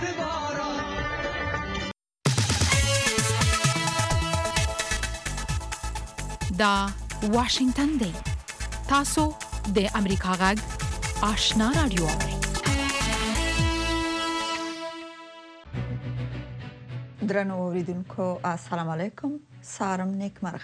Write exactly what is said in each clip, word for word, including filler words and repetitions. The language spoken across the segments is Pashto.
دا واشنگتن دی تاسو د امریکا غږ آشنا رادیو درنو اوریدونکو السلام علیکم سارم نیک مرغه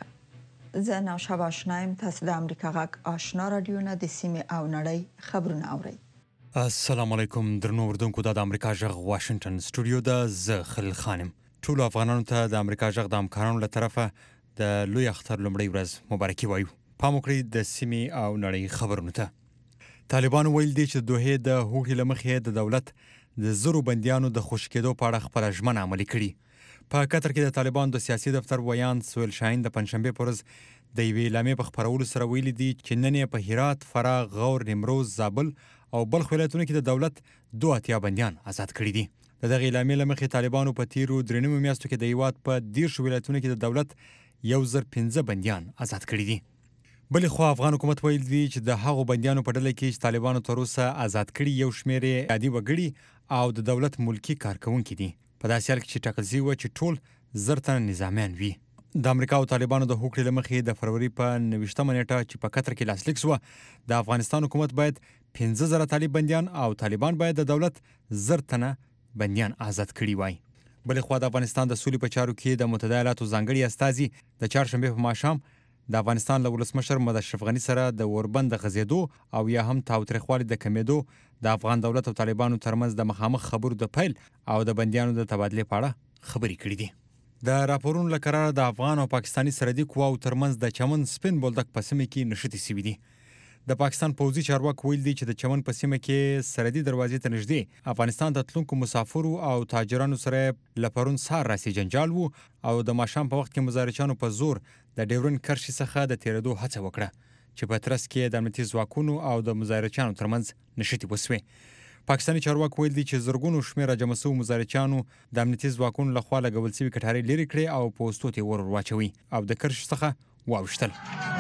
زه نوشابه آشنایم تاسو د امریکا غږ آشنا رادیو نه د سیمې او نړۍ خبرونه اورئ. السلام علیکم درنو اوریدونکو د امریکا غږ واشنگتن سټوډیو د زه خلیل خانم ټول افغانانو ته د امریکا غږ د همکارانو له طرفه د لوی اختر لومړی ورځ مبارکي وایو. پام وکړئ د سیمې او نړۍ خبرونو ته. طالبانو ویل دي چې دوه د هوټل لمخې د دولت د زرو بنديانو د خوشی کېدو په اړه خپل ژمنه عملي کړي. په قطر کې د طالبانو د سیاسي دفتر ویان سویل شاهین د پنځشنبه پر ورځ د یوې اعلامیې په خبرولو سره ویلي دي چې نن یې په هرات، فراه، غور، نیمروز، زابل او بلخ ولایتونو کې د دولت دوه اتیا بنديان آزاد کړي دي. د دغه اعلامیې لمخې طالبانو په تیرو درې نیمو میاشتو کې د هیواد په دیرش ولایتونو کې د دولت یو زر پنځه بنديان آزاد کړي دي. بلې خو افغان حکومت ویل دي چې د هغو بنديانو په ډله کې چې طالبانو تر اوسه آزاد کړي یو شمېر عادي وګړي او د دولت ملکی کارکونکي دي. په داسې حال کې چې ټاکل شوي و چې ټول زر تنه نظامیان وي. د امریکا او طالبانو د هوکړې له مخې د فروری په نویشتمه نیټه چې په قطر کې لاسلیک شوه د افغانستان حکومت باید پنځه زره طالب بنديان او طالبان باید د دولت زر تنه بنديان آزاد کړي وای. بلې خو د افغانستان د سولې په چارو کې د متحده ایالاتو ځانګړي استازي د چهارشنبه په ماښام د افغانستان له ولسمشر مد اشرف غني سره د اوربند د غزیدو او یا هم تاوتریخوالي د کمیدو د افغان دولت او طالبانو ترمنځ د مخامخ خبرو د پیل او د بنديانو د تبادله په اړه خبرې کړې دي. د راپورونو له قراره د افغان او پاکستاني سرحدي قواو ترمنځ د چمن سپین بولدک په سیمه کې نښتې شوي دي. د پاکستان پوځي چارواکو ویل دي چې د چمن په سیمه کې سرحدي دروازې ته نږدې افغانستان ته تلونکو مسافرو او تاجرانو سره له پرون سهار راسي جنجال وو او د ماښام په وخت کې مظاهرچیانو په زور د ډیورن کرښې څخه د تیرېدو هڅه وکړه چې په ترڅ کې د امنیتي ځواکونو او د مظاهرچیانو ترمنځ نښتې وسوې. پاکستاني چارواکو ویل دي چې زرګونو شمېره جمع شوي مظاهرچیانو د امنیتي ځواکونو لخوا لګول شوي کټارې لرې کړې او پوستو ته ور واچوي او د کرښې څخه واوښتل.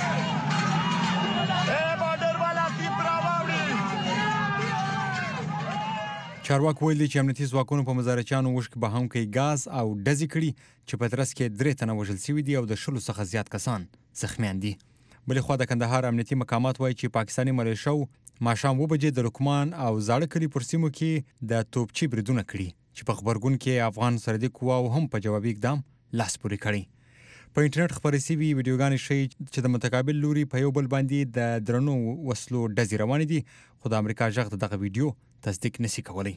چارواکو ویل دي چې امنیتي ځواکونو په مظاهرچیانو وشک بهونکی ګاز او ډزې کړي چې په ترڅ کې درې تنه وژل شوي دي او د شلو څخه زیات کسان زخمیان دي. بلې خوا د کندهار امنیتي مقامات وایي چې پاکستاني ملیشو ماښام اوه بجې د لکمان او زاړه کلي پر سیمو کې د توپچي بریدونه کړي چې په خبرګون کې افغان سرحدي قواو هم په جوابي اقدام لاس پورې کړی. په انټرنیټ خپرې شوي ویډیوګانې ښیي چې د متقابل لوري په یو بل باندې د درنو وسلو ډزې روانې دي خو د امریکا غږ دغه ویډیو تصدیق نشي کولی.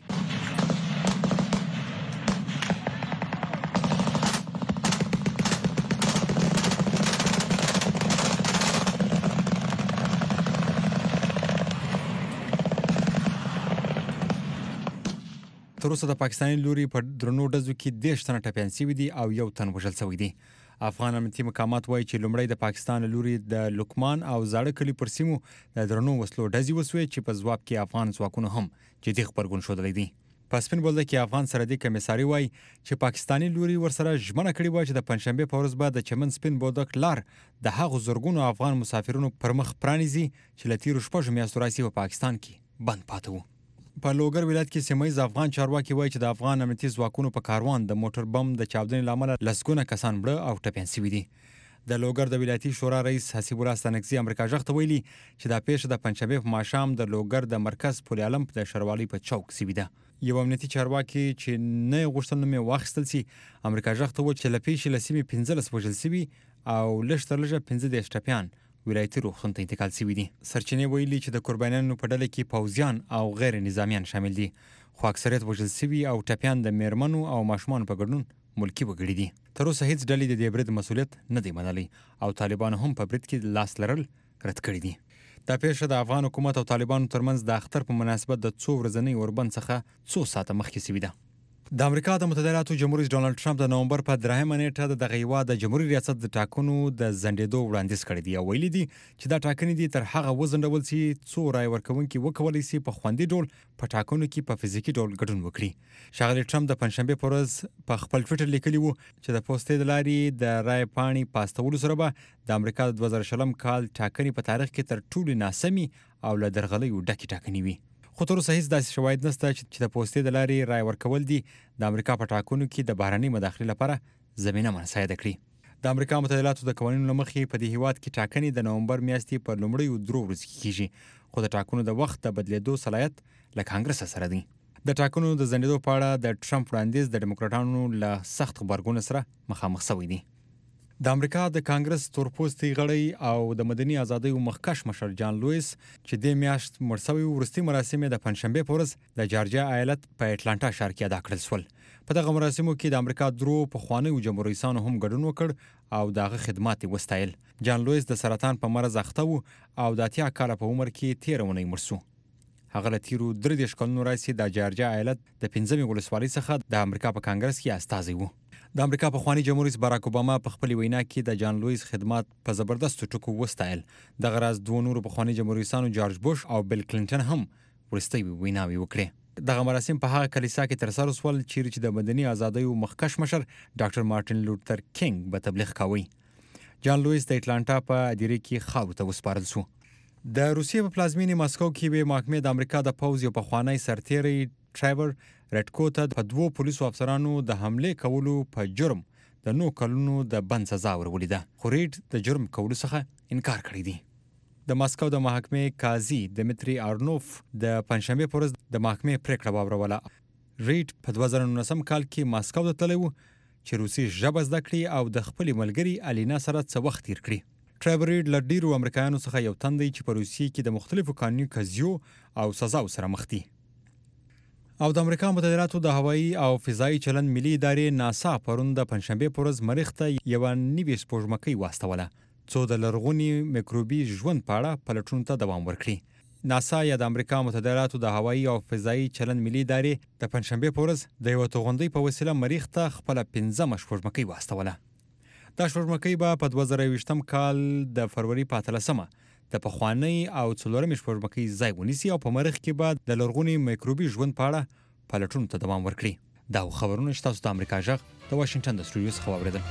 تر اوسه د پاکستاني لوري په درنو ډزو کې دېرش تنه ټپیان شوي دي او یو تن وژل شوی دی. افغان امنیتي مقامات وایي چې لومړی د پاکستان لوري د لکمان او زاړه کلي پر سیمو د درنو وسلو ډزې وسوې چې په ځواب کې افغان ځواکونو هم جدي غبرګون ښودلی دی. په سپین بولدک کې افغان سرحدي کمیساري وایي چې پاکستاني لوري ورسره ژمنه کړې وه چې د پنځشنبې په ورځ به د چمن سپین بولدک لار د هغو زرګونو افغان مسافرونو پر مخ پرانیزي چې له تیرو شپږو میاشتو راهیسې په پاکستان کې بند پاته وو. په لوګر ولایت کې سیمه ییز افغان چارواکي وایي چې د افغان امنیتي ځواکونو په کاروان د موټر بم د چاودنې له امله لسګونه کسان مړه او ټپیان شوي دي. د لوګر د ولایتي شورا رئیس حسیب الله ستانکزي امریکا غږ ته ویلي چې دا پیښه د پنځشنبې په ماښام د لوګر د مرکز پل عالم د شروالۍ په چوک شوې ده. یو امنیتي چارواکي چې نه یې غوښتل نوم یې واخیستل شي امریکا غږ ته وویل چې له پیښې له سیمې پنځلس وژل شوي او لږ تر لږه پنځه دېرش ټپیان ولایتي روغتون ته انتقال شوي دي. سرچینې ویلي چې د قربانیانو په ډله کې پوځیان او غیر نظامیان شامل دي خو اکثریت وژل شوي او ټپیان د میرمنو او ماشومانو په ګډون ملکی وګړي دي. تر اوسه هیڅ ډلې د دې برید مسؤلیت نه دی منلی او طالبانو هم په برید کې لاس لرل رد کړي دي. دا پیښه د افغان حکومت او طالبانو ترمنځ د اختر په مناسبت د څو ورځنۍ اوربند څخه څو ساعته مخکې شوې ده. د امریکا د متحده ایالاتو جمهور رئیس ډانلډ ټرمپ د نومبر په درېیمه نیټه د دغه هیواد د جمهوري ریاست د ټاکنو د ځنډېدو وړاندیز کړی دی او ویلي دي چې دا ټاکنې دي تر هغه وځنډول شي څو رایې ورکوونکي وکولی شي په خوندي ډول په ټاکنو کې په فزیکي ډول ګډون وکړي. ښاغلي ټرمپ د پنځشنبې په ورځ په خپل ټویټر لیکلي وو چې د پوستې د لارې د رایې پاڼې په استولو سره به د امریکا د دوه زره شلم کال ټاکنې په تاریخ کې تر ټولو ناسمې او له درغلیو ډکې ټاکنې وي. خو تر اوسه هیڅ داسې شواهد نشته چې د پوستې د لارې رای ورکول دي د امریکا په ټاکنو کې د بهرنۍ مداخلې لپاره زمینه مناسبه کړي. د امریکا متحده د قوانینو له مخې په دې هیواد کې ټاکنې د نومبر میاشتې په لومړیو درو ورځو کې کیږي، خو د ټاکنو د وخت د بدلیدو صلاحیت له کانګرس سره دی. د ټاکنو د ځنډېدو په اړه د ټرمپ وړاندیز د ډیموکراټانو له سخت غبرګون سره مخامخ شوی دی. د امریکا د کانګرس تورپوستي غړی او د مدني ازادیو مخکښ مشر جان لوئیس چې د میاشت مړ شوی وروستي مراسم د پنځشنبه په ورځ د جارجیا ایالت په اټلانټا ښار کې ادا کړل شول. په دغه مراسمو کې د امریکا درو پخوانیو جمهوریت رئیسانو هم ګډون وکړ او دغه خدمات یې وستایل. جان لوئیس د سرطان په مرض اخته و او د اتیا کاله په عمر کې تیر ونی مړ شو. هغه له تیرو درې دېرش کلونو راهیسې د جارجیا ایالت د پنځمې ولسوالۍ څخه د امریکا په کانګرس کې استازی و. د امریکا پخوانی جمهور رئیس باراک اوباما په خپل وینا کې د جان لوئیس خدمات په زبردست ټکو وستایل. دغه راز دوه نور پخوانی جمهور رئیسانو جورج بوش او بیل کلینټن هم ورستۍ ویناوي وکړې. دغه مراسم په هغه کلیسا کې ترسره شول چیرې چې د مدني ازادیو مخکښ مشر ډاکټر مارټین لوتر کینګ به تبلیغ کاوه. جان لوئیس د اټلانټا په اداره کې خاورو ته وسپارل شو. د روسیې په پلازمینې ماسکو کې به محکمې د امریکا د پوځ یو پخوانی سرتیری ټریور رټکو ته په دوو پولیسو افسرانو د حمله کولو په جرم د نو کلونو د بند سزا ورولې ده، خو ریډ د جرم کولو څخه انکار کړی دی. د ماسکو د محکمې قاضي دمیتری آرنوف د پنځشنبه په ورځ د محکمې پریکړه واوروله. ریډ په دوه زره نولسم کال کې ماسکو ته تللی و چې روسي ژبه زده کړي او د خپل ملګري الینا سره څه وخت تیر کړي. ټریور ریډ له ډیرو امریکایانو څخه یو تن دی چې په روسیې کې د مختلفو قانوني قضیو او سزاو سره مخ دي. او د امریکا متحده ایالاتو د هوایي او فضایي چلند ملي ادارې ناسا پرون د پنځشنبه په ورځ مریخ ته یوه نوې سپوږمکۍ واستوله څو د لرغوني میکروبي ژوند په اړه پلټونو ته دوام ورکړي. ناسا یا د امریکا متحده ایالاتو د هوایي او فضایي چلند ملي ادارې د پنځشنبه په ورځ د یوه توغندۍ په وسیله مریخ ته خپله پنځمه سپوږمکۍ واستوله. دا سپوږمکۍ به په دوه زره یوویشتم کال د فروری په اتلسمه د پخوانۍ او څلورمې سپوږمکۍ ځای ونیسي او په مریخ کې به د لرغوني میکروبي ژوند په اړه پلټونو ته دوام ورکړي. دا خبرونه چې تاسو د امریکا غږ د واشنگټن د سټوډیو څخه واورېدل.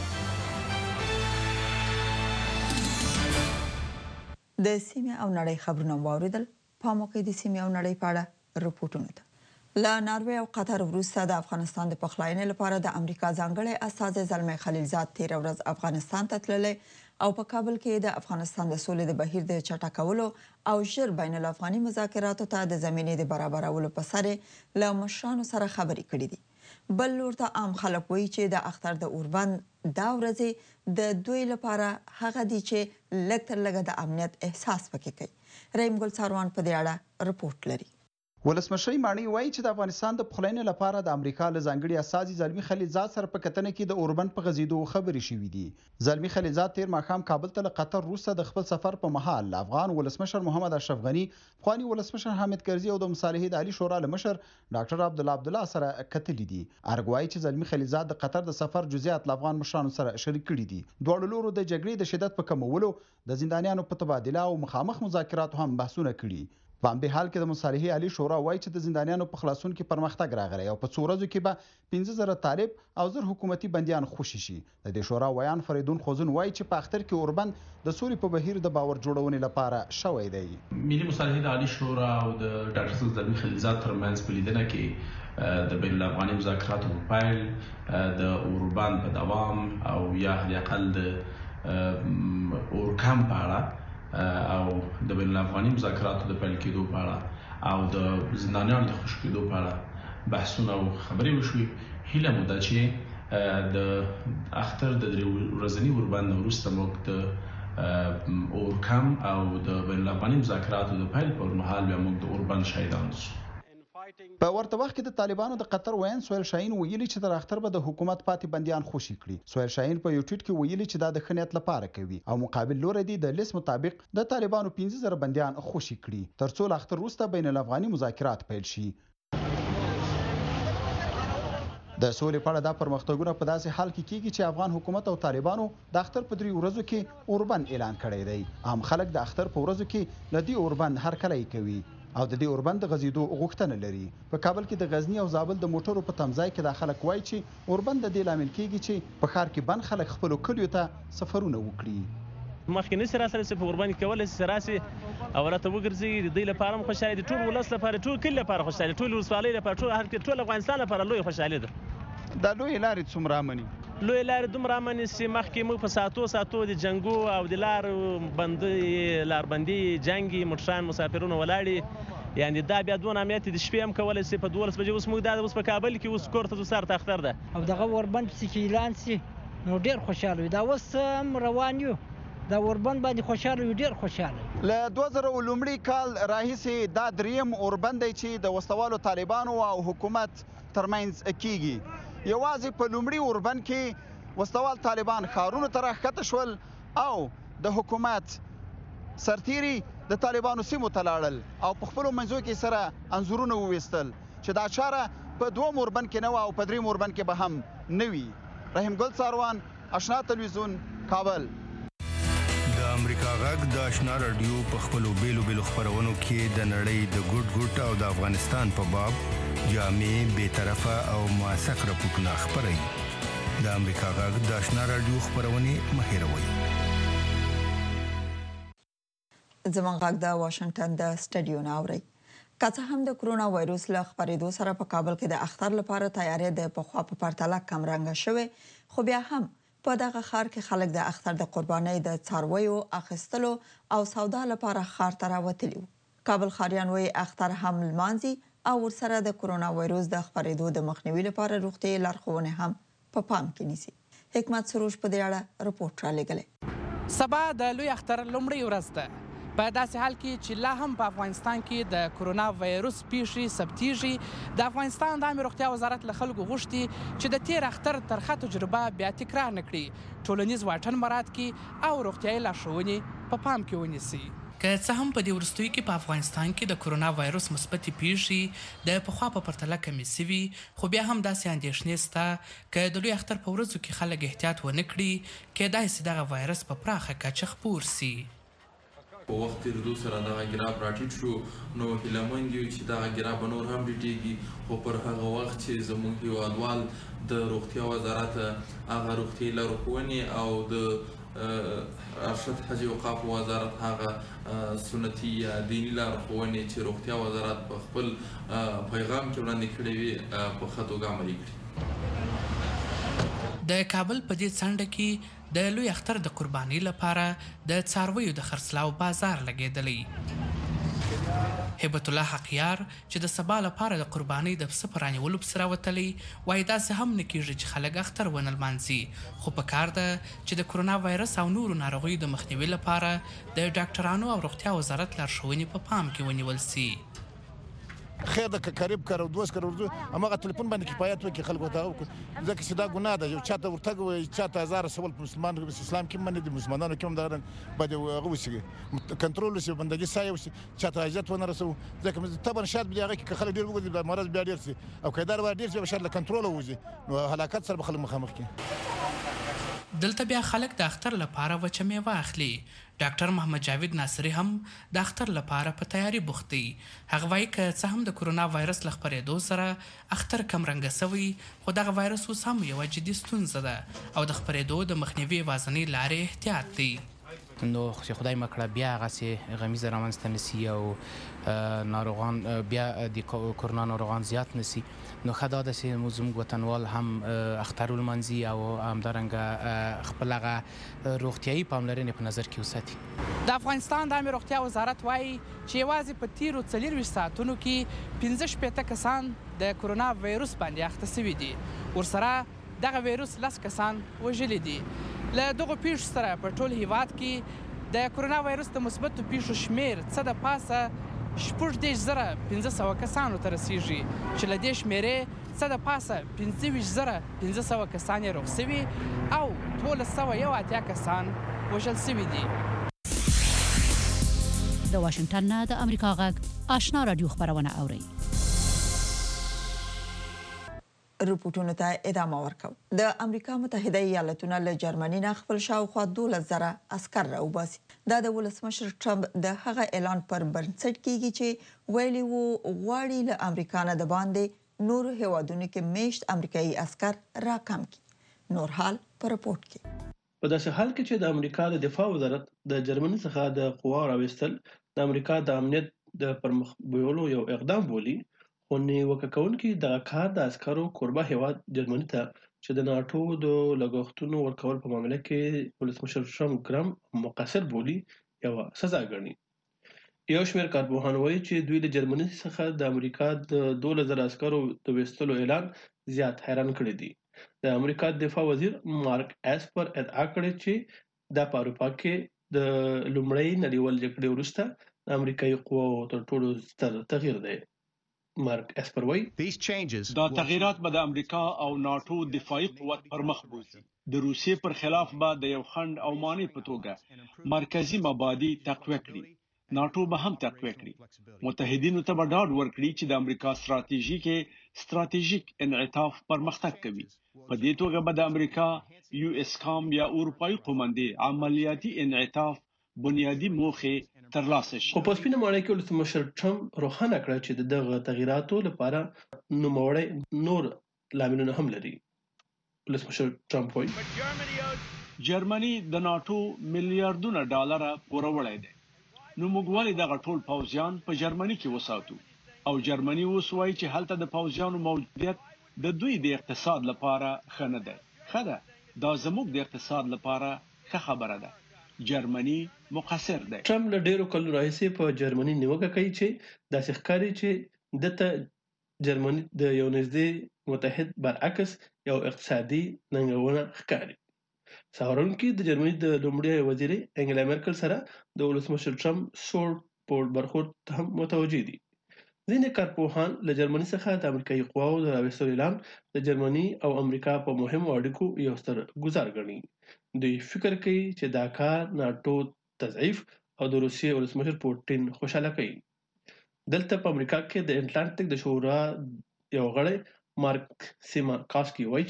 د سیمې او نړۍ خبرونه واورېدل. په موقع د سیمې او نړۍ په اړه رپورټونه ته له ناروې او قطر وروسته د افغانستان د پخلاینې لپاره د امریکا ځانګړی استازی زلمی خلیلزاد تیر ورځ افغانستان ته تللی او په کابل کې د افغانستان د سولې د بهیر د چټکولو او ژر بین الافغاني مذاکراتو ته د زمینې د برابرولو په سر له مشرانو سره خبرې کړې دي. بل لور ته عام خلک وایي چې د اختر د اوربند دا ورځې د دوی لپاره هغه دي چې لږ تر لږه د امنیت احساس پکې کوي. رحیم ګل څاروان په دې اړه رپورټ لري. ولسمشر ماڼۍ وایي چې د افغانستان د پخلاینې لپاره د امریکا له ځانګړي استازي زلمی خلیلزاد سره په کتنه کې د اوربند په غزیدو خبرې شوې دي. زلمی خلیلزاد تیر ماښام کابل ته له قطر وروسته د خپل سفر په مهال افغان ولسمشر محمد اشرف غني، پخواني ولسمشر حامد کرزي او د مصالحې د عالی شورا له مشر ډاکټر عبدالله عبدالله سره کتلي دي. ارګ وایي چې زلمی خلیلزاد د قطر د سفر جزئیات له افغان مشرانو سره شریک کړي دي. دواړو لورو د جګړې د شدت په کمولو، د زندانیانو په تبادله او مخامخ مذاکراتو هم بحثونه کړي. په همدې حال کې د مصالحې عالی شورا وایي چې د زندانیانو په خلاصون کې پرمختګ راغلی او په څو ورځو کې به پنځه زره طالب او زر حکومتي بندیان خوشي شي. د دې شورا ویان فریدون خوزون وایي چې په اختر کې اوربند د سولې په بهیر د باور جوړونې لپاره شوی دی. ملي مصالحې د عالی شورا او د ډاکټر زلمی خلیلزاد ترمنځ په لیدنه کې د بین الافغاني مذاکراتو په پیل د اوربند په دوام او یا حداقل د اورکم په اړه او د بین الافغاني مذاکراتو د پیل کېدو په اړه او د زندانیانو د خوشي کېدو په اړه بحثونه او خبرې وشوې. هیله مو ده چې د اختر د درې ورځني اوربند وروسته موږ د اورکم او د بین الافغاني مذاکراتو د پیل پر مهال بیا موږ د اوربند شاهدان شو. په ورته وخت کې د طالبانو د قطر وین سویل شاهین ویلي چې تر اختر به د حکومت پاتې بندیان خوشي کړي. سویل شاهین په یو ټویټ کې ویلي چې دا د ښه نیت لپاره کوي او مقابل لوري دی د لیست مطابق د طالبانو پنځه زره بندیان خوشي کړي تر څو له اختر وروسته بین الافغاني مذاکرات پیل شي. د سولې په اړه دا پرمختګونه په داسې حال کې کیږي چې افغان حکومت او طالبانو د اختر په درې ورځو کې اوربند اعلان کړی دی. عام خلک د اختر په ورځو کې له دې اوربند هرکلی کوي او د دې اوربند د غزیدو غوښتنه لري. په کابل کې د غزنی او زابل د موټرو په تمځای کې د خلک وایي چې اوربند د دې لامل کیږي چې په ښار کې بند خلک خپل کلیو ته سفرونه وکړي. مخکې نشي راسره چې په اوربند کې کولی شي چې راسي او راته وګرځي د دوی لپاره هم خوشحالي د ټول ولس لپاره ټول کلي لپاره خوشحالي ټول ولسوالۍ لپاره ټول هر ټول افغانستان لپاره لوی خوشحالي ده. دا لویې لارې څومره امني؟ لوی لارې دومره امن چې مخکې موږ په ساتو ساتو د جنګو او د لارو بندي لاربندي جنګي موټران مسافرونه ولاړې یعنی دا بیا دونه امنیت د شپې هم کولی شي په دولس بجې اوس موږ دا اوس په کابل کې اوس کور ته سهار ته اختر ده او دغه اوربند چې اعلان سي نو ډېر خوشحاله وي. دا اوس هم روان یو دا اوربند باندې خوشحاله وي ډېر خوشحاله. له دوه زره لومړي کال راهیسې دا دریم اوربند دی چې د وسوالو طالبانو او حکومت ترمنځ کیږي. یوازې په لومړي اوربند کې وسوال طالبان ښارونو ته راښکته شول او د حکومت سرتیري د طالبانو سیمو ته لاړل او په خپلو منځو کې سره انځورونه وویستل چې دا چاره په دوم اوربند کې نه وه او په دریم اوربند کې به هم نه وي. رحیم ګل څاروان، اشنا تلویزیون، کابل. د امریکا غږ د اشنا رادیو په خپلو بیلو بیلو خپرونو کې د نړۍ د ګوټ ګوټ او د افغانستان په باب جامع، بې طرفه او موثق راپورټونه خپروي. د امریکا غږ د اشنا رادیو خپرونې مه هېروئ. زموږ غږ د واشنګټن د سټډیو نه اورئ. که څه هم د کرونا وایروس له خپرېدو سره په کابل کې د اختر لپاره تیاری د پخوا په پرتله کمرنګه شوې، خو بیا هم په دغه ښار کې خلک د اختر د قربانۍ د څارویو اخیستلو او سودا لپاره ښار ته راوتلي وو. کابل ښاریان وایي اختر هم لمانځي او ورسره د کرونا وایروس د خپرېدو د مخنیوي لپاره روغتیایي لارښوونې هم په پام کې نیسي. حکمت سروش په دې اړه رپورټ رالیږلی. سبا د لوی اختر لومړۍ ورځ ده. په داسې حال کې چې لا هم په افغانستان کې د کرونا وایروس پیښې ثبتېږي، د افغانستان د عامې روغتیا وزارت له خلکو غوښتي چې د تېر اختر ترخه تجربه بیا تکرار نه کړي، ټولنیز واټن مراعات کړي او روغتیایي لارښوونې په پام کې ونیسي. که څه هم په دې وروستیو کې په افغانستان کې د کرونا وایروس مثبتې پیښې د پخوا په پرتله کمې سوي، خو بیا هم داسې اندېښنې شته که د لوی اختر په ورځو کې خلک احتیاط ونه کړي، کیدای شي دغه وایرس په پراخه کچه خپور سي. په وخت تېرېدو سره دغه ګراف راټیټ شو، نو هیلهمند یو چې دغه ګراف به نور هم ټیټېږي، خو پر هغه وخت چې زموږ هیوادوال د روغتیا وزارت هغه روغتیایي لارښوونې او د ارشد حج اوقاف وزارت هغه سنتي یا دیني لارښوونې چې روغتیا وزارت په خپل پیغام کې وړاندې کړې وي په ښه توګه عملي کړي. د کابل په دې څنډه کې د لوی اختر د قربانۍ لپاره د څارویو د خرڅلاو بازار لګېدلی. هبت الله حقیار چې د سبا لپاره د قربانۍ د پسه په رانیولو پسې راوتلی، وایي داسې هم نه کېږي چې خلک اختر ونه لمانځي، خو پکار ده چې د کرونا وایرس او نورو ناروغیو د مخنیوي لپاره د ډاکټرانو او روغتیا وزارت لارښوونې په پام کې ونیول سي. خیر د قریب کار او دوست کار ورته امغه ټلیفون باندې کفایت وکړي خلکو ته، ځکه چې دا ګناه ده. یو چاته ورتګ وي چاته هزار سوال په مسلمان اسلام کې باندې د مسلمانانو کې هم دا باندې هغه وسی کنټرول وسی بندګي سایه وسی چاته حاجت ونه رسو، ځکه طبعا شاید بیا هغه کې خلک ډیر وګوري د مرض بیا ډیر سي او کیدار ور ډیر شي شاید له کنټرول وځي نو هلاکت سره خلک مخامخ کی. دلته بیا خلک د اختر لپاره وچه میوه اخلي. ډاکټر محمد جاوید ناصری هم د اختر لپاره په تیاری بوخت دی. هغه وایي که څه هم د کرونا وایرس له خپرېدو سره اختر کمرنګه سوی، خو دغه وایرس اوس هم یوه جدي ستونزه ده او د خپرېدو د مخنیوي یوازینۍ لارې احتیاط دی. نو چې خدای مکړه بیا هغسې غمیزه رامنځته نه سي او ناروغان بیا د کرونا ناروغان زیات نه سي، نو ښه دا ده چې زموږ وطنوال هم اختر ولمانځي او همدارنګه خپل هغه روغتیایي پاملرنې په نظر کې وساتي. د افغانستان د عامې روغتیا وزارت وایي چې یوازې په تیرو څلېرویشت ساعتونو کې پنځه شپېته کسان د کرونا وایروس باندې اخته سوي دي، ورسره دغه وایروس لس کسان وژلي دي. له دغو پیښو سره په ټول هیواد کې د کرونا وایروس د مثبتو پیښو شمیر څه د پاسه شپږ دېرش زره پنځه سوه کسانو ته رسیږي، چې له دې شمیرې څه د پاسه پنځه ویشت زره پنځه سوه کسان یې روغ سوي او دولس سوه یو اتیا کسان وژل سوي دي. د واشنګټن نه د امریکا غږ آشنا رادیو خپرونه اورئ. رپورټونو ته ادامه ورکوم. د امریکا متحده ایالتونو له جرمني نه خپل شاوخوا دولس زره عسکر راوباسي. دا د ولسمشر ټرمپ د هغه اعلان پر بنسټ کیږي چې ویلي وو غواړي له امریکا نه د باندې نورو هیوادونو کې میشت امریکایي عسکر راکم کړي. نور حال په رپورټ کې. په داسې حال کې چې د امریکا د دفاع وزارت د جرمني څخه د قوا راوستل د امریکا د امنیت د پرمخ بیولو یو اقدام بولي، خو نیوکه کوونکي دغه کار د عسکرو کوربه هیواد جرمني ته چې د ناټو د لګښتونو ورکول په معامله کې ولسمشر ټرمپ ګرام مقصر بولي یوه سزا ګڼي. یو شمېر کارپوهان وایي چې دوی د جرمني څخه د امریکا د دولس زره عسکرو د ویستلو اعلان زیات حیران کړی دی. د امریکا دفاع وزیر مارک اسپر ادعا کړې چې دا په اروپا کې د لومړۍ نړیوال جګړې وروسته د امریکایي قواو تر ټولو ستر تغییر دی. مارک اسپر وایي دا تغییرات به د امریکا او ناټو دفاعي قوت پر مخ بوځي. د روسیې پر خلاف به د یو خنډ او مانع په توګه مرکزی مبادی تقویه کړي. ناټو به هم تقویه کړي. متحدینو ته به ډاډ ورکړي چې د امریکا ستراتیژي کې ستراتیژیک انعطاف پرمختګ کوي. په دې توګه به د امریکا یو اس کام یا اروپایي قومندې عملیاتي انعطاف بنیادی موخې ترلاسه شي. خو په سپینه ماڼۍ کې ولسمشر ټرمپ روښانه کړه چې دغه تغییراتو لپاره نوموړی نور لاملونه هم لري. ولسمشر ټرمپ وایي جرمني د ناټو میلیارډونه ډالره پوروړی دی. نو موږ ولې دغه ټول پوځیان په جرمني کې وساتو؟ او جرمني اوس وایي چې هلته د پوځیانو موجودیت د دوی د اقتصاد لپاره ښه نه دی. ښه ده، دا زموږ د اقتصاد لپاره ښه خبره ده. جرمني مقصر دی. ټرمپ له ډیرو کلونو راهیسې په جرمني نیوکه کوي چې داسې ښکاري چې دته جرمني د یو نږدې متحد برعکس یو اقتصادي ننګونه ښکاري. سهارونکي د جرمني د لومړي وزیرې انګلا میرکل سره د ولسمشر ټرمپ سوړ پوړ برخورد ته هم متوجه دي. ځینې کارپوهان له جرمني څخه د امریکایي قواو د راوستلو اعلان د جرمني او امریکا په مهمو اړیکو یو ستر ګزار ګڼي. دوی فکر کوي چې دا کار ناټو تضعیف او د روسیې ولسمشر پوټین خوشاله کوي. دلته په امریکا کې د اټلانټیک د شورا یو غړی مارک سیما کاسکی وایي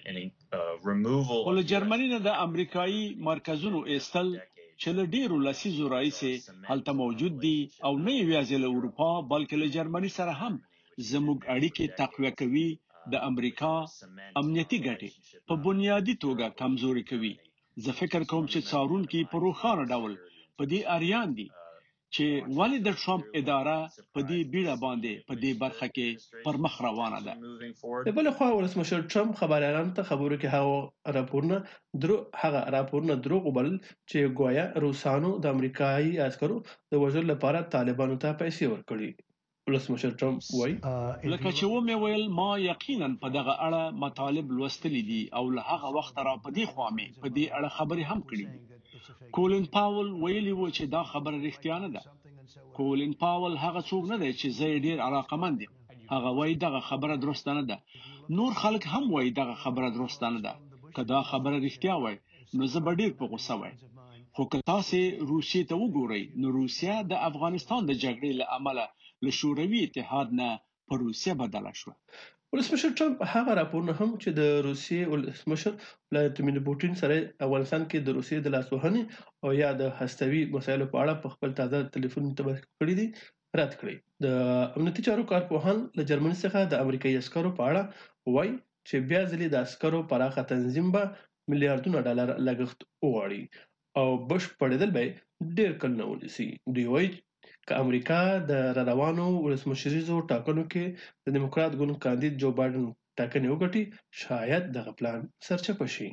چې ول جرمني نه د امریکایي مرکزونو ایستل چې له ډیرو لسیزو راهیسې هلته موجود دي او نه یوازې له اروپا بلکې له جرمني سره هم زموږ اړیکې تقویه کوي، د امریکا امنیتي ګټې په بنیادي توګه کمزوري کوي. زه فکر کوم چې څارونکي په روښانه ډول په دې اریان دي چې ولې د ټرمپ اداره په دې بیړه باندې په دې برخه کې پر مخ روانه ده. د بل خوا ولسمشر ټرمپ خبريالانو ته خبرو کې هغه راپورونه درو هغه راپورونه دروغ وبلل چې ګویا روسانو د امریکایي عسکرو د وژلو لپاره طالبانو ته پیسې ورکړي. ولسمشر ټرمپ وایي لکه چې ومې ویل ما یقینا په دغه اړه مطالب لوستلي دي او له هغه وخت را په دې خوا مې په دې اړه خبرې هم کړې دي. کولین پاول ویلي و چې دا خبره رښتیا نه ده. کولین پاول هغه څوک نه دی چې زه یې ډیر علاقمند یم. هغه وایي دغه خبره درسته نه ده. نور خلک هم وایي دغه خبره درسته نه ده. که دا خبره رښتیا وای نو زه به ډیر په غوسه وای. خو که تاسو روسیې ته وګورئ نو روسیا د افغانستان د جګړې له امله له شوروي اتحاد نه په روسیا بدله شوه. ولسمشر ټرمپ هغه راپورونه هم چې د روسیې ولسمشر ولادیمیر پوټین سره افغانستان کې د روسیې د لاسوهنې او یا د هستوي مسایلو په اړه په خپل تازه ټلیفون تبصره کړې دي رد کړې. د امنیتي چارو کارپوهان له جرمني څخه د امریکایي عسکرو په اړه وایي چې بیا ځلې د عسکرو پراخه تنظیم به میلیارډونه ډالر لګښت وغواړي او بشپړېدل به ډېر کلونه ونیسي. دوی وایي که امریکا د روانو ولسمشریزو ټاکنو کې د دیموکرات ګوند کاندید جو بایدن ټاکنې وګټي شاید دغه پلان سرچپه شي.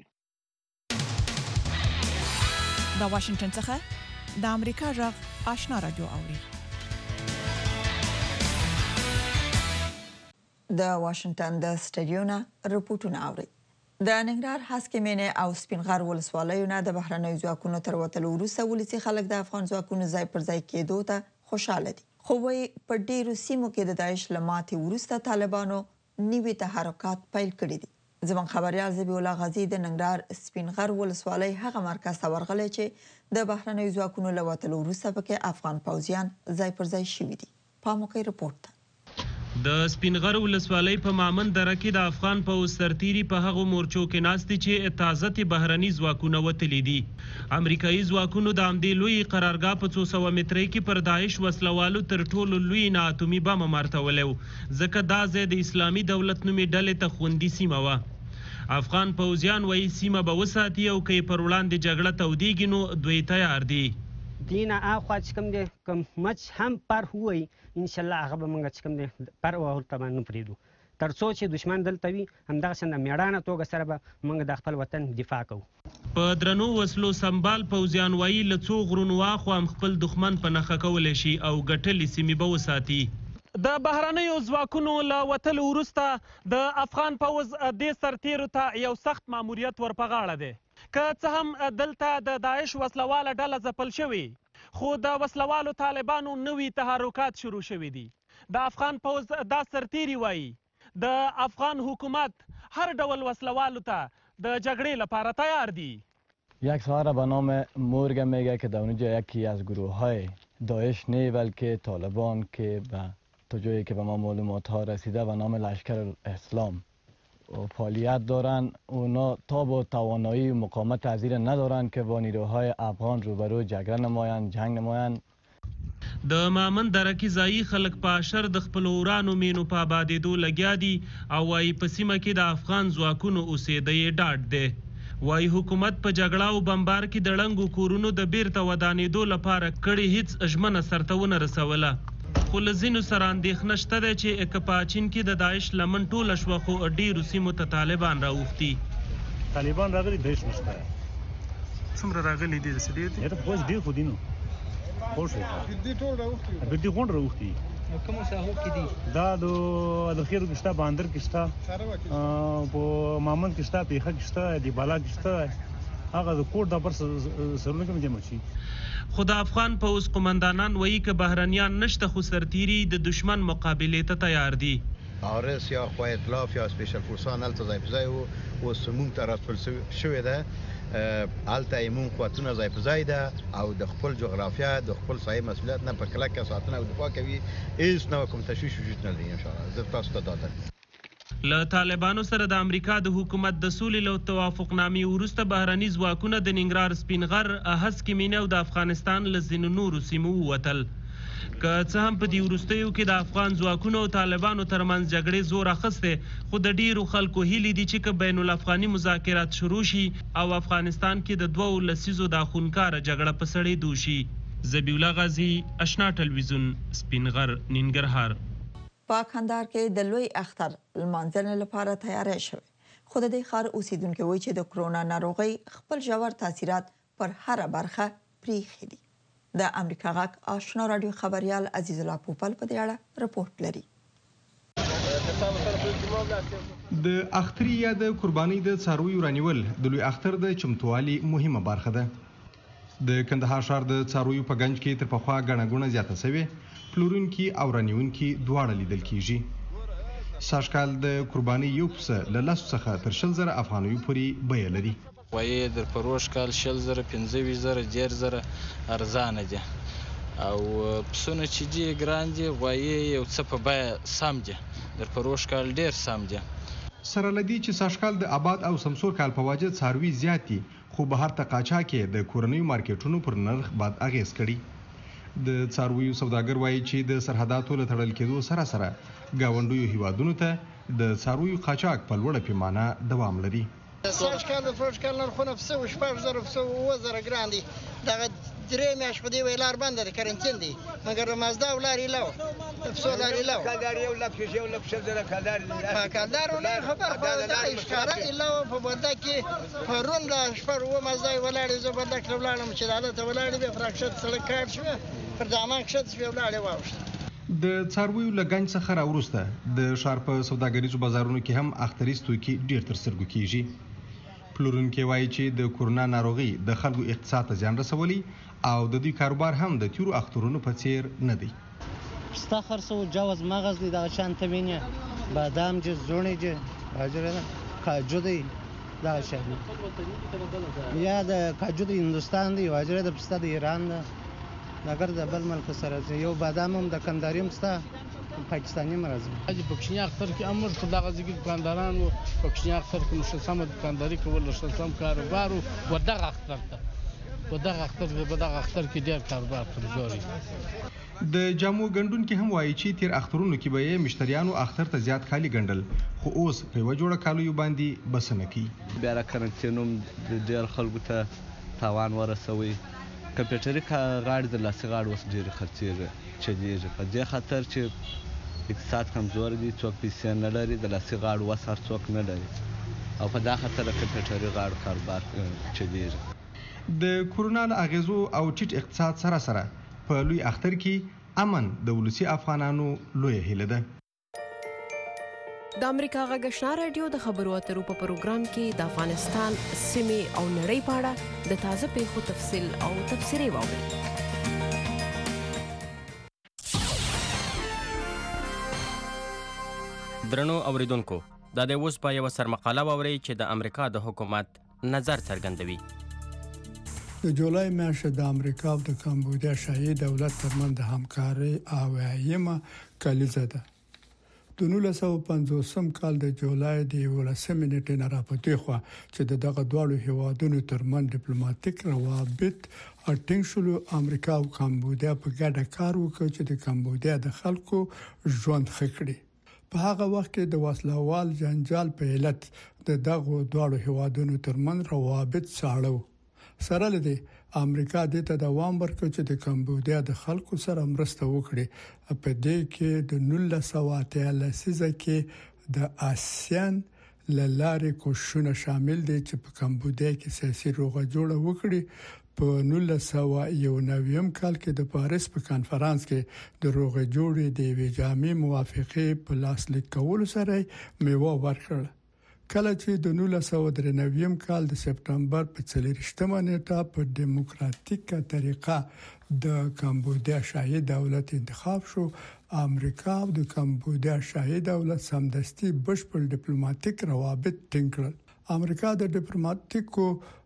د واشنگټن څخه د امریکا غږ آشنا رادیو اوري. د واشنگټن د سټډیو نه رپورټونه اوري. د ننګرهار هسکې مینې او سپینغر ولسوالیو نه د بهرنیو ځواکونو تر وتلو وروسته ولسي خلک د افغان ځواکونو ځای پر ځای کېدو ته خوشاله دي. خو وايي په ډیرو سیمو کې د داعش له ماتې وروسته طالبانو نوي تحرکات پیل کړي دي. زموږ خبريال ذبیح الله غازی د ننګرهار سپینغر ولسوالۍ هغه مرکز ته ورغلی چې د بهرنیو ځواکونو له وتلو وروسته پکې افغان پوځیان ځای پر ځای شوي دي. پاموکي رپورټ ته د سپینغر ولسوالۍ په مامن دره کې د افغان پوځ سرتیري په هغو مورچو کې ناست دي چې تازه بهرني ځواکونه وتلي دي. امریکایي ځواکونو د همدې لوی قرارګاه په څو سوه مترۍ کې پر داعش وسلوالو تر ټولو لوی نااتومي بم مارتولی و، ځکه دا ځای د اسلامي دولت نومې ډلې ته خوندي سیمه وه. افغان پوځیان وایي سیمه به وساتي او که پر وړاندې جګړه تودېږي نو دوی تیار دي. دینه اخوا چې کوم دی کوم مچ هم پر ووایي انشاءالله هغه به موږ چې کوم دی پر ورته به نه پرېږدو تر څو چې دشمن دلته وي همدغسې د مېړانه توګه سره به موږ د خپل وطن دفاع کوو. په درنو وسلو سمبال پوځیان وایي له څو غرونو واخوا هم خپل دښمن په نښه کولی شي او ګټلې سیمې به وساتي. د بهرنیو ځواکونو له وتلو وروسته د افغان پوځ دې سرتیرو ته یو سخت ماموریت ور په غاړه دی. که څه هم دلته د داعش وسلواله ډله ځپل شوې خو د وسلوالو طالبانو نوي تحرکات شروع شوي دي. د افغان پوځ دا سرتیري وایي د افغان حکومت هر ډول وسلوالو ته د جګړې لپاره تیار دي. یک سوار به نام مورگ میگه که در اونجا یکی از گروه های داعش نه بلکه طالبان که به تا جایی که به ما معلومات ها رسیده و نام لشکر اسلام فعالیت دارن، اونا تا با توانایی مقاومت پذیر ندارن که با نیروهای افغان روبرو جګړه نمایند، جنگ نمایند. د مامن درکې ځایي خلک په اشر د خپلو ورانو مینو په آبادېدو لګیا دي او وایي په سیمه کې د افغان ځواکونو اوسېده یې ډاډ دی. وایي حکومت په جګړه او بمبار کې د ړنګو کورونو د بیرته ودانېدو لپاره کړې هیڅ ژمنه سرته ونه رسوله. خو له ځینو سره اندېښنه شته ده چې که په چین کې د داعش لمن ټوله شوه خو ډېرو سیمو ته طالبان راوښتي. طالبان راغلي داعش نشته. څومره راغلي دي داسې ډېر دي؟ یاره اوس ډېر خو دي نو خوش دی. بدي ټول راوښتي. بدي غونډ راوښتي. کوم ساحو کې دي؟ دا د الخير کې شته، باندر کې شته، په مامن کې شته، پیښه کې شته، دی بالا کې شته، هغه د کوټ د پر سرونه کې جمع شي. خو د افغان پوځ قمندانان وایي که بهرنیان نشته خو سرتیري د دشمن مقابلې ته تیار دي. عارس یا خو اطلاف یا سپیشل فورسان هلته ځای په ځای وو، اوس موږ ته راټول شوې ده. هلته یې موږ قوتونه ځای په ځای ده او د خپل جغرافیه د خپل سایه مسؤلیت نه په کلکه ساتنه او دفاع کوي. هېڅ نوع کوم تشویش وجود نه لري. انشاءالله زه تاسو ته دا درکوم. له طالبانو سره د امریکا د حکومت د سولې له توافقنامې وروسته بهرني ځواکونه د ننګرهار سپین غر، هسکې مینې او د افغانستان له ځینو نورو سیمو ووتل. که څه هم په دې وروستیو کې د افغان ځواکونو او طالبانو ترمنځ جګړې زور اخیستی خو د ډیرو خلکو هیلې دي چې که بین الافغاني مذاکرات شروع شي او افغانستان کې د دوو لسیزو دا خونکاره جګړه په سړېدو شي. ذبیح الله غازي، اشنا ټلویزیون، سپین غر، ننګرهار. په کندهار کې د لوی اختر لمانځنې لپاره تیاری شوی، خو د دې ښار اوسیدونکي وایي چې د کرونا ناروغۍ خپل ژور تاثیرات پر هره برخه پریښي دي. د امریکا غږ آشنا راډیو خبریال عزیز الله پوپل په دې اړه رپورټ لري. د اختر یا د قربانۍ د څارویو رانیول د لوی اختر د چمتووالي مهمه برخه ده. د کندهار ښار د څارویو په ګنج کې تر پخوا ګڼه ګوڼه زیاته شوې، پلورونکي او رانیونکي دواړه لیدل کیږي. سږکال د قربانۍ یو پسه له لسو څخه تر شل زره افغانیو پورې بیه لري. وایي در پروش کال شل زره، پنځه ویشت زره، دېرش زره ارزانه دي او پسونه چې دي ګران دي. وایي یو څه په بیه سم دي، در پروش کال ډېر سم دي. سره له دې چې سږکال د آباد او سمسور کال په وجه څاروي زیات دي خو بهر ته قاچاق د کورنیو مارکیټونو پر نرخ بد اغیز کړي. د څارویو سوداګر وایي چې د سرحداتو له تړل کېدو سره سره ګاونډیو هیوادونو ته د څارویو قاچاق په لوړه پیمانه دوام لري. سږ کال د فروش کال نرخونه پسه و شپږ زره پسه اووه زره ګران دي. دغه درې میاشتې په دې وی لار بنده ده، کرنتین دی، مګر د مازدا و لارې له و د پسو لارې له و کلدار یو لک یو لک شل زره کلدار په کلدار و نه خبر خو دغه ښکاره ایله و په بنده کې پرون له شپږ اووه مازدا یې ولاړې. زه بنده کې ولاړم چې د هلته ولاړې بیا فراکشت سړک کاټ شوه، پر دامان کښته شوې ولاړې واوښته. د څارویو له ګنج څخه راوروسته د ښار په سوداګریزو بازارونو کې هم اختریز توکي ډېر تر سترګو کیږي. پلورونکي وایي چې د کرونا ناروغي د خلکو اقتصاد ته زیان رسولی او د دوی کاروبار هم د تیرو اخترونو په څیر نه دی. پسته خرڅول جوز مغز دی، دغه شان تمینه بادام دي، زوڼې دي، باجره ده، کاجو دی، دغه شان یا د کاجو د هندوستان دی، باجره د پسته د ایران ده، نګر د بل ملک سره یو بادام هم د کندهاري هم شته، پاکستانی مرزم. اجي په کښنی اختر کې امر خو دغه ځګي دکانداران وو، په کښنی اختر کې مشه سم دکانداري کول، شه سم کاروبار او دغه اختر ته په دغه اختر په دغه اختر کې ډېر کاروبار کمزوري. د جامو ګنډونکي هم وایي چې تیر اخترونو کې به یې مشتریانو اختر ته زیات کالي ګنډل، خو اوس په یوه جوړه کالیو باندې بسنه کوي. بیا را کرنټینوم ډېر خلکو ته تاوان ورسوي. کمپیوټري غاړې د لاسي غاړو اوس ډېرې خرڅېږي چلېږي په دې خاطر چې اقتصاد کمزور دي، څوک پیسې نه لري، د لاسي غاړو وس هر څوک نه لري او په دا خاطر د کمپیوټري غاړو کاروبار چلېږي. د کورونا له اغېزو او ټیټ اقتصاد سره سره په لوی اختر کې امن د ولسي افغانانو لویه هیله ده. د امریکا غږ آشنا رادیو د خبرو اترو په پروګرام کې د افغانستان سیمې او نړۍ په اړه د تازه پیښو تفصیل او تبصرې واورئ. درنو اوریدونکو، دا د اوس په یوه سرمقاله واورئ چې د امریکا د حکومت نظر څرګندوي. د جولای میاشت د امریکا او د کمبودیا شاهي دولت ترمنځ د همکارۍ اویایمه کلیزه ده. د نولس سوه پنځوسم کال د جولای د یولسمې نېټې نه راپدې خوا چې د دغه دواړو هیوادونو ترمنځ ډیپلوماټیک روابط ټینګ شول. امریکا او کمبودیا په ګډه کار وکړ چې د کمبودیا د خلکو ژوند ښه کړي. په هغه وخت کې د وسلوال جنجال په علت د دغه دواړو هیوادونو ترمنځ روابط ساړه وو. سره لدی امریکا د ته دوام ورکړ چې د کمبودیا د خلکو سره مرسته وکړي. په دې کې د نولس سوه اته لسیزه کې د آسیان لارې کوششونه شامل دي چې په کمبودیا کې سیاسي روغه جوړه وکړي. په نولس سوه یو نوي کال کې د پاریس په کانفرنس کې د روغه جوړې د یوې جامع موافقې په لاسلیک کولو سره میوه ورکړه. کله چې د نولس سوه درې نوي کال د سپټمبر په څلرویشتمه نیټه په دیموکراتیکه طریقه د کمبودیا شاهي دولت انتخاب شو، امریکا او د کمبودیا شاهي دولت سمدستي بشپړ ډیپلوماټیک روابط ټینګ کړل. امریکا د ډیپلوماټیکو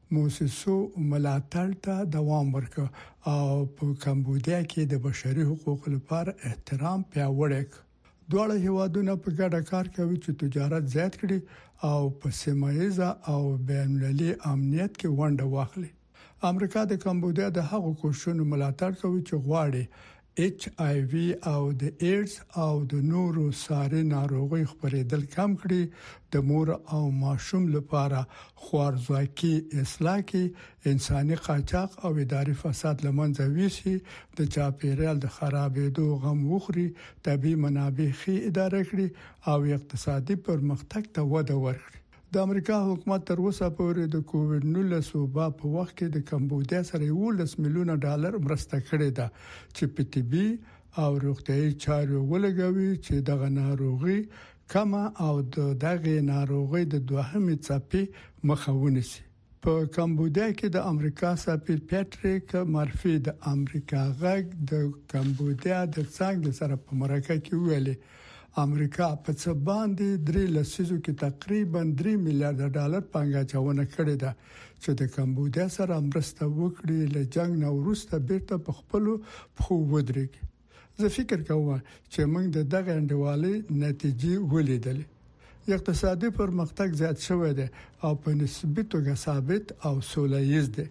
موسسو ملاتړ ته دوام ورکړ او په کمبودیا کې د بشري حقوقو لپاره احترام پیاوړی کړ. دواړه هیوادونه په ګډه کار کوي چې تجارت زیات کړي او په سیمایي او بین‌المللي امنیت کې ونډه واخلي. امریکا د کمبودیا د هغو کوششونو ملاتړ کوي چې غواړي ایچ آی وی او د ایډز او د نورو ساري ناروغي خپرېدل کم کړي، د مور او ماشوم لپاره خوارځواکي اصلاح کړي، انساني قاچاق او اداري فساد لمنځه ویسي، د چاپیریال د خرابېدو غم وخوري، طبي منابع ښه اداره کړي او اقتصادي پرمختګ ته وده ورکړي. د امریکا حکومت تر اوسه پورې د کووډ نولس وبا په وخت کې د کمبودیا سره یولس میلیونه ډالر مرسته کړې ده چې په طبي او روغتیايي چارو ولګوي چې دغه ناروغي کمه او د دغه ناروغي د دوهمې څپې مخه ونیسي. په کمبودیا کې د امریکا سفیر پیټریک مارفي د امریکا غږ د کمبودیا د څنګه سره په مرکه کې ویلي امریکا په څه باندې درې لسیزو کې تقریبا درې میلیارډ ډالر پانګاچونه کړې ده چې د کمبودیا سره مرسته وکړي له جنگ نه وروسته بیرته په خپل خو ودرېږي. زه فکر کوم چې موږ د دغه انډیوالي نتیجې ولیدلې. اقتصادي پرمختګ زیات شوی دی او په نسبي توګه ثابت او سوله ییز دی.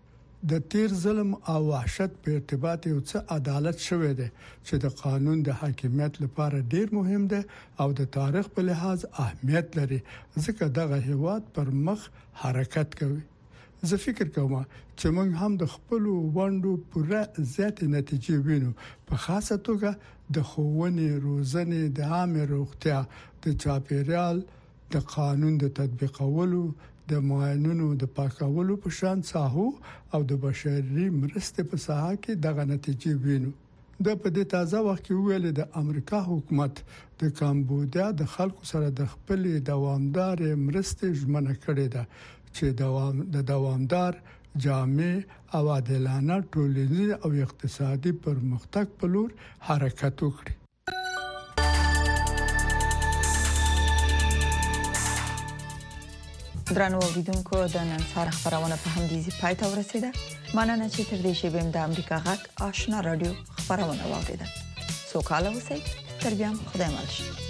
د تیر ظلم او وحشت په ارتباط یو څه عدالت شوی دی چې د قانون د حاکمیت لپاره ډیر مهم دی او د تاریخ په لحاظ اهمیت لري ځکه دغه هیواد پر مخ حرکت کوي. زه فکر کوم چې موږ هم د خپل وندو پوره زیات نتیجې وینو، په خاصه توګه د ښوونې، روزنې، د عامه روغتیا، د چاپیریال، د قانون د تطبیقولو، د معاینونو د پاکولو په شان ساحو او د بشري مرستې په ساحه کې دغه نتیجې وینو. د په دې تازه وخت کې ویل د امریکا حکومت د کمبودیا د خلکو سره د خپل دوامدار مرستې ژمنه کړې ده چې دوام د دوامدار جامع او عادلانه ټولنیز او اقتصادي پرمختګ په لور حرکت وکړي. درنو اوریدونکو د نن سهار خبرونه په همدې پای ته ورسیده. مننه چې تر دې شی بیم د امریکا غږ آشنا رادیو خبرونه واوریده. سوکاله اوسئ. تر بیا خدای مل شي.